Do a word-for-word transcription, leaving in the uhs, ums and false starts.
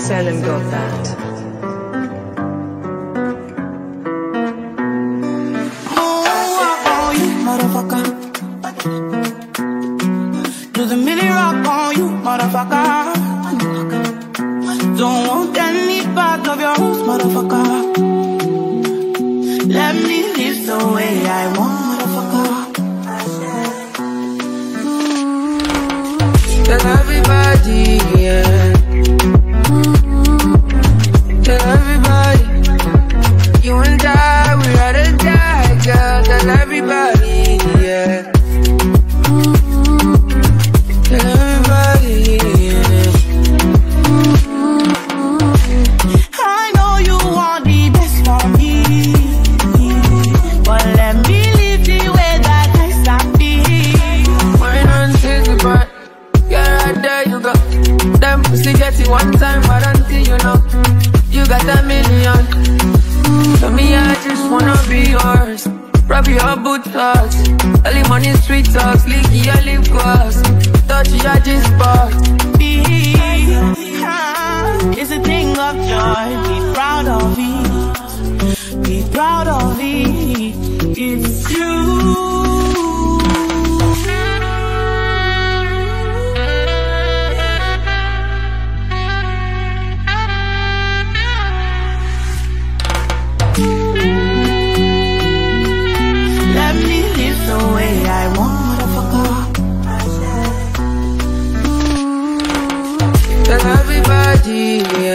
Selim got that. Motherfucker, do the mini rock on you, motherfucker. Don't want any part of your roots, motherfucker. Let me live the way I want, motherfucker. Tell everybody, yeah. Tell everybody, you and I, we ride or die, girl. Tell everybody, yeah. Tell everybody, yeah. I know you want the best for me, but let me live the way that I be. Mine on sixty, but yeah, right there you go. Them pussy get it one time, but until you know, you got a million. So me, I just wanna be yours. Rub your boot talks, early money sweet talks, leaky your lip gloss, touch your G-spot. Be, it's a thing of joy. Be proud of it. Be proud of it. It's you. Let me live the way I want, motherfucker. Tell everybody,